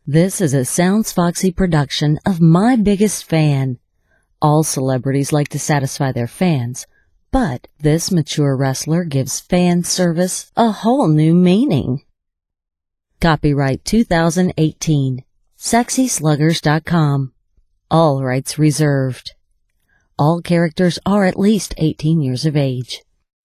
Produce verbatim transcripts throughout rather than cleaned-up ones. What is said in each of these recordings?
This is a Sounds Foxy production of My Biggest Fan. All celebrities like to satisfy their fans, but this mature wrestler gives fan service a whole new meaning. Copyright two thousand eighteen. Sexy Sluggers dot com. All rights reserved. All characters are at least eighteen years of age.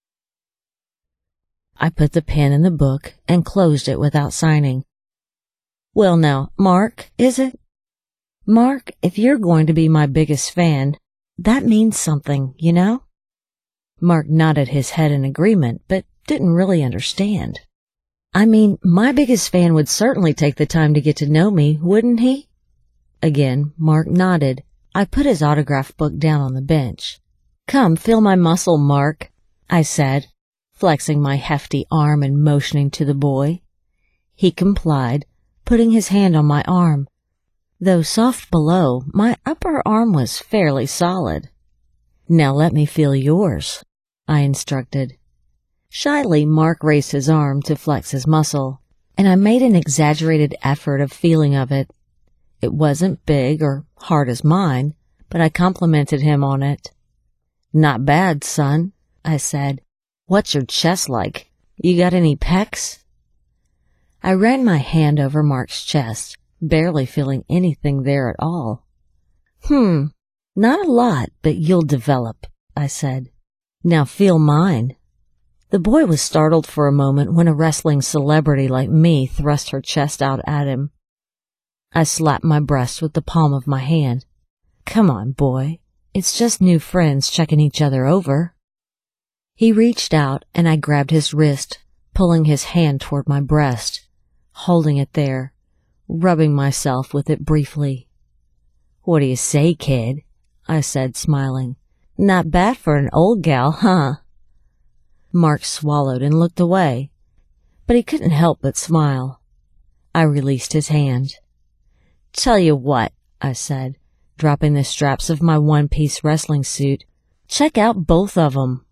I put the pen in the book and closed it without signing. Well now, Mark, is it? Mark, if you're going to be my biggest fan, that means something, you know? Mark nodded his head in agreement, but didn't really understand. I mean, my biggest fan would certainly take the time to get to know me, wouldn't he? Again, Mark nodded. I put his autograph book down on the bench. Come, feel my muscle, Mark, I said, flexing my hefty arm and motioning to the boy. He complied, putting his hand on my arm. Though soft below, my upper arm was fairly solid. Now let me feel yours, I instructed. Shyly, Mark raised his arm to flex his muscle, and I made an exaggerated effort of feeling of it. It wasn't big or hard as mine, but I complimented him on it. Not bad, son, I said. What's your chest like? You got any pecs? I ran my hand over Mark's chest, barely feeling anything there at all. Hmm, not a lot, but you'll develop, I said. Now feel mine. The boy was startled for a moment when a wrestling celebrity like me thrust her chest out at him. I slapped my breast with the palm of my hand. Come on, boy. It's just new friends checking each other over. He reached out and I grabbed his wrist, pulling his hand toward my breast, holding it there, rubbing myself with it briefly. What do you say, kid? I said, smiling. Not bad for an old gal, huh? Mark swallowed and looked away, but he couldn't help but smile. I released his hand. Tell you what, I said, dropping the straps of my one-piece wrestling suit. Check out both of 'em.